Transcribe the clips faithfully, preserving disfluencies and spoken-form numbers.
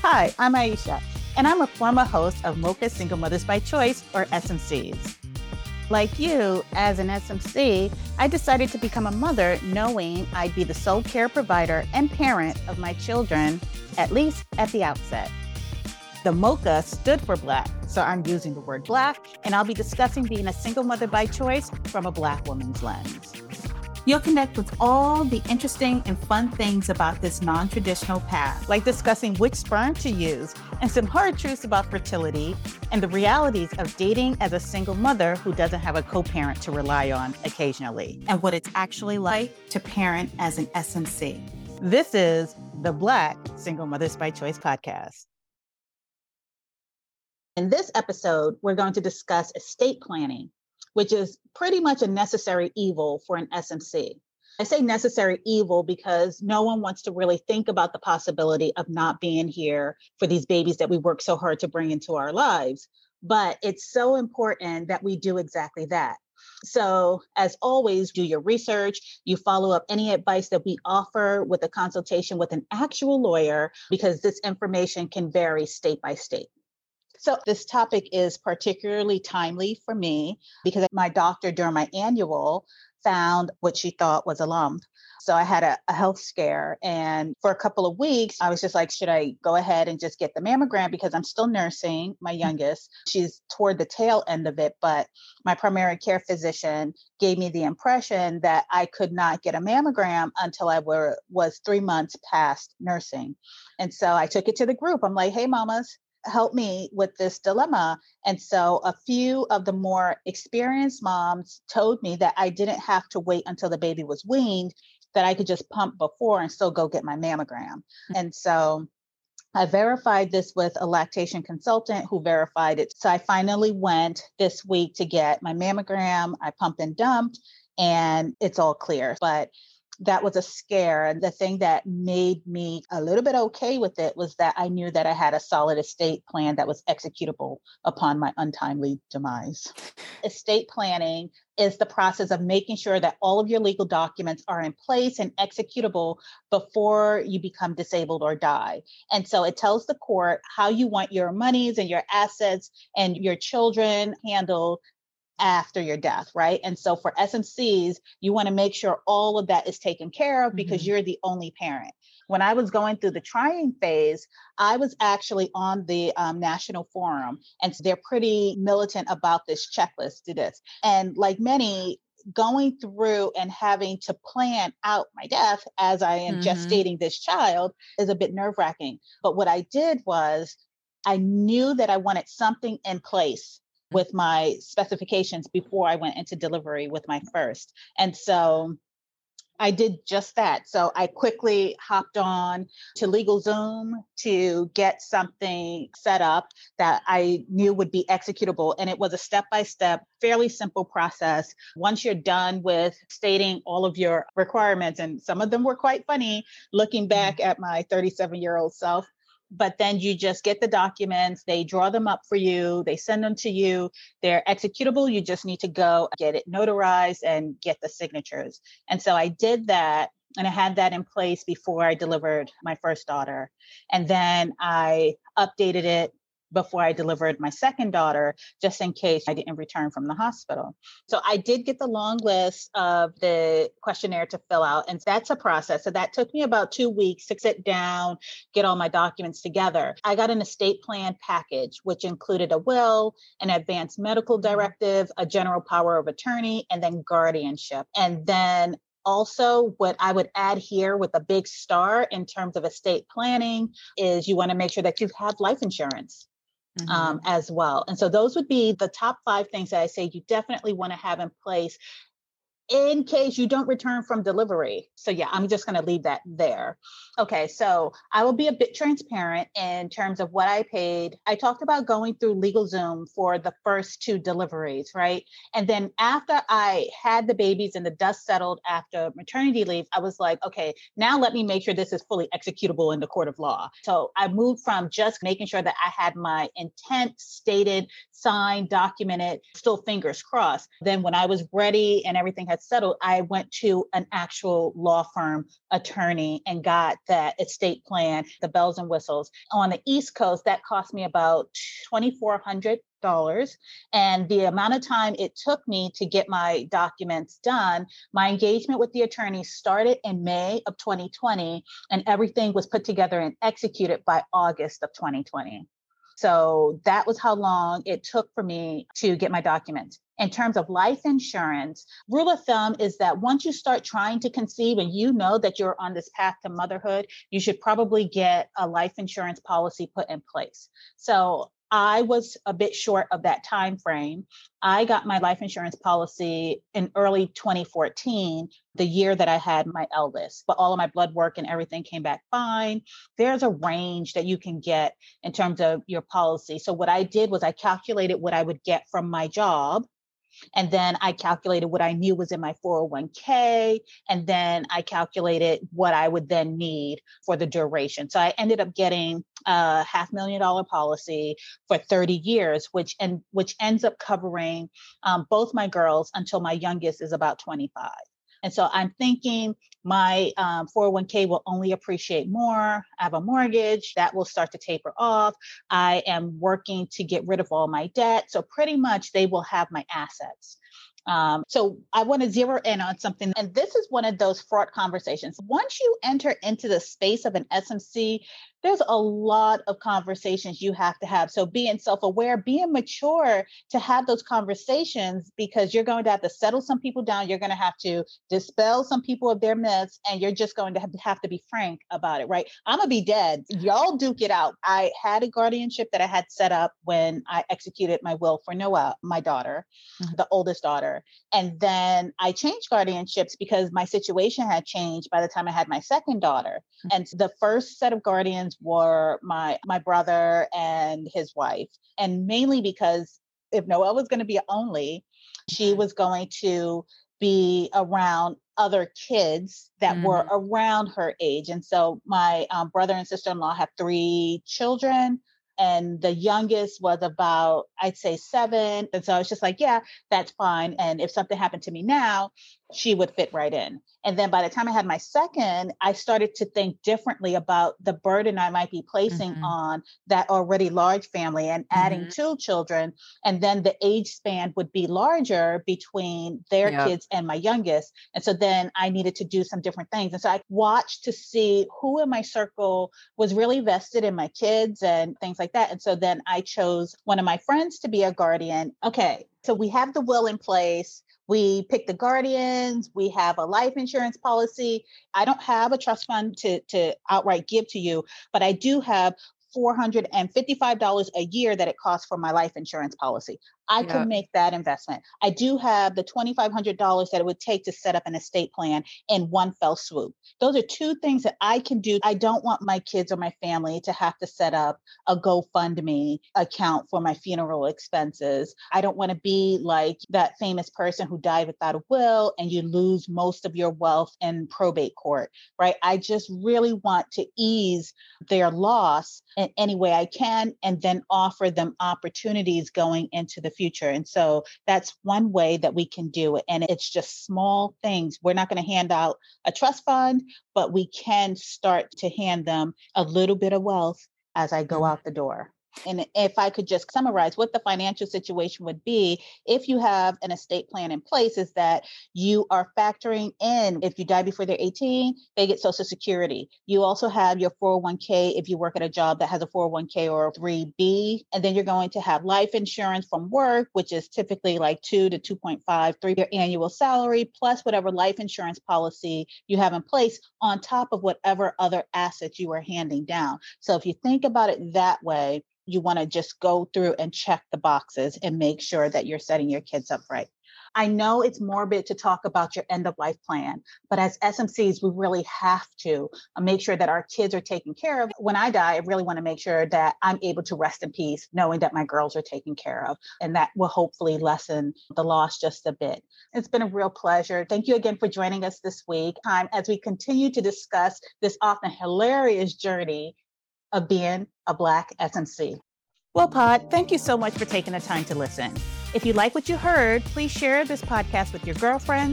Hi, I'm Aisha, and I'm a former host of Mocha Single Mothers by Choice, or S M Cs. Like you, as an S M C, I decided to become a mother knowing I'd be the sole care provider and parent of my children, at least at the outset. The Mocha stood for Black, so I'm using the word Black, and I'll be discussing being a single mother by choice from a Black woman's lens. You'll connect with all the interesting and fun things about this non-traditional path, like discussing which sperm to use and some hard truths about fertility and the realities of dating as a single mother who doesn't have a co-parent to rely on occasionally, and what it's actually like to parent as an S M C. This is the Black Single Mothers by Choice podcast. In this episode, we're going to discuss estate planning, which is pretty much a necessary evil for an S M C. I say necessary evil because no one wants to really think about the possibility of not being here for these babies that we work so hard to bring into our lives. But it's so important that we do exactly that. So as always, do your research. You follow up any advice that we offer with a consultation with an actual lawyer, because this information can vary state by state. So this topic is particularly timely for me because my doctor during my annual found what she thought was a lump. So I had a, a health scare. And for a couple of weeks, I was just like, should I go ahead and just get the mammogram? Because I'm still nursing my youngest. She's toward the tail end of it. But my primary care physician gave me the impression that I could not get a mammogram until I were, was three months past nursing. And so I took it to the group. I'm like, hey, mamas, help me with this dilemma. And so a few of the more experienced moms told me that I didn't have to wait until the baby was weaned, that I could just pump before and still go get my mammogram. And so I verified this with a lactation consultant who verified it. So I finally went this week to get my mammogram. I pumped and dumped, and it's all clear. But that was a scare. And the thing that made me a little bit okay with it was that I knew that I had a solid estate plan that was executable upon my untimely demise. Estate planning is the process of making sure that all of your legal documents are in place and executable before you become disabled or die. And so it tells the court how you want your monies and your assets and your children handled after your death, right? And so for S M Cs, you want to make sure all of that is taken care of because mm-hmm. you're the only parent. When I was going through the trying phase, I was actually on the um, National Forum, and so they're pretty militant about this checklist to this. And like many, going through and having to plan out my death as I am mm-hmm. gestating this child is a bit nerve-wracking. But what I did was I knew that I wanted something in place with my specifications before I went into delivery with my first. And so I did just that. So I quickly hopped on to LegalZoom to get something set up that I knew would be executable. And it was a step-by-step, fairly simple process. Once you're done with stating all of your requirements, and some of them were quite funny, looking back at my thirty-seven-year-old self, but then you just get the documents, they draw them up for you, they send them to you, they're executable. You just need to go get it notarized and get the signatures. And so I did that, and I had that in place before I delivered my first daughter. And then I updated it before I delivered my second daughter, just in case I didn't return from the hospital. So I did get the long list of the questionnaire to fill out, and that's a process. So that took me about two weeks to sit down, get all my documents together. I got an estate plan package, which included a will, an advanced medical directive, a general power of attorney, and then guardianship. And then also, what I would add here with a big star in terms of estate planning is you want to make sure that you have life insurance. Mm-hmm. Um, as well. And so those would be the top five things that I say you definitely want to have in place in case you don't return from delivery. So yeah, I'm just going to leave that there. Okay, so I will be a bit transparent in terms of what I paid. I talked about going through LegalZoom for the first two deliveries, right? And then after I had the babies and the dust settled after maternity leave, I was like, okay, now let me make sure this is fully executable in the court of law. So I moved from just making sure that I had my intent stated, signed, documented, still fingers crossed. Then when I was ready and everything had had settled, I went to an actual law firm attorney and got that estate plan, the bells and whistles. On the East Coast, that cost me about two thousand four hundred dollars. And the amount of time it took me to get my documents done, my engagement with the attorney started in May of twenty twenty, and everything was put together and executed by August of twenty twenty. So that was how long it took for me to get my documents. In terms of life insurance, rule of thumb is that once you start trying to conceive and you know that you're on this path to motherhood, you should probably get a life insurance policy put in place. So I was a bit short of that time frame. I got my life insurance policy in early twenty fourteen, the year that I had my eldest, but all of my blood work and everything came back fine. There's a range that you can get in terms of your policy. So what I did was I calculated what I would get from my job. And then I calculated what I knew was in my four oh one k. And then I calculated what I would then need for the duration. So I ended up getting a half million dollar policy for thirty years, which and which ends up covering um, both my girls until my youngest is about twenty-five. And so I'm thinking my um, four oh one k will only appreciate more. I have a mortgage that will start to taper off. I am working to get rid of all my debt. So pretty much they will have my assets. Um, so I want to zero in on something. And this is one of those fraught conversations. Once you enter into the space of an S M C, there's a lot of conversations you have to have. So being self-aware, being mature to have those conversations, because you're going to have to settle some people down. You're going to have to dispel some people of their myths, and you're just going to have to, have to be frank about it, right? I'm going to be dead. Y'all duke it out. I had a guardianship that I had set up when I executed my will for Noah, my daughter, mm-hmm. the oldest daughter. And then I changed guardianships because my situation had changed by the time I had my second daughter. Mm-hmm. And the first set of guardians were my my brother and his wife. And mainly because if Noelle was going to be only, she was going to be around other kids that mm-hmm. were around her age. And so my um, brother and sister-in-law have three children. And the youngest was about, I'd say seven. And so I was just like, yeah, that's fine. And if something happened to me now, she would fit right in. And then by the time I had my second, I started to think differently about the burden I might be placing mm-hmm. on that already large family and adding mm-hmm. two children. And then the age span would be larger between their yep. kids and my youngest. And so then I needed to do some different things. And so I watched to see who in my circle was really vested in my kids and things like that. And so then I chose one of my friends to be a guardian. Okay, so we have the will in place. We pick the guardians. We have a life insurance policy. I don't have a trust fund to, to outright give to you, but I do have four hundred fifty-five dollars a year that it costs for my life insurance policy. I yeah. could make that investment. I do have the twenty-five hundred dollars that it would take to set up an estate plan in one fell swoop. Those are two things that I can do. I don't want my kids or my family to have to set up a GoFundMe account for my funeral expenses. I don't want to be like that famous person who died without a will and you lose most of your wealth in probate court, right? I just really want to ease their loss in any way I can and then offer them opportunities going into the future. And so that's one way that we can do it. And it's just small things. We're not going to hand out a trust fund, but we can start to hand them a little bit of wealth as I go out the door. And if I could just summarize what the financial situation would be if you have an estate plan in place, is that you are factoring in, if you die before they're eighteen, they get Social Security. You also have your four oh one k if you work at a job that has a four oh one k or a three B. And then you're going to have life insurance from work, which is typically like two to two point five, three your annual salary, plus whatever life insurance policy you have in place on top of whatever other assets you are handing down. So if you think about it that way, you want to just go through and check the boxes and make sure that you're setting your kids up right. I know it's morbid to talk about your end of life plan, but as S M Cs, we really have to make sure that our kids are taken care of. When I die, I really want to make sure that I'm able to rest in peace, knowing that my girls are taken care of, and that will hopefully lessen the loss just a bit. It's been a real pleasure. Thank you again for joining us this week, um, as we continue to discuss this often hilarious journey of being a Black S M C. Well, Pod, thank you so much for taking the time to listen. If you like what you heard, please share this podcast with your girlfriends,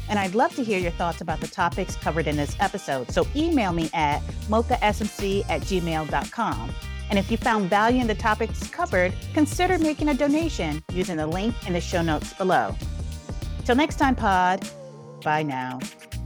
And I'd love to hear your thoughts about the topics covered in this episode. So email me at mocha s m c at gmail dot com. And if you found value in the topics covered, consider making a donation using the link in the show notes below. Till next time, pod. Bye now.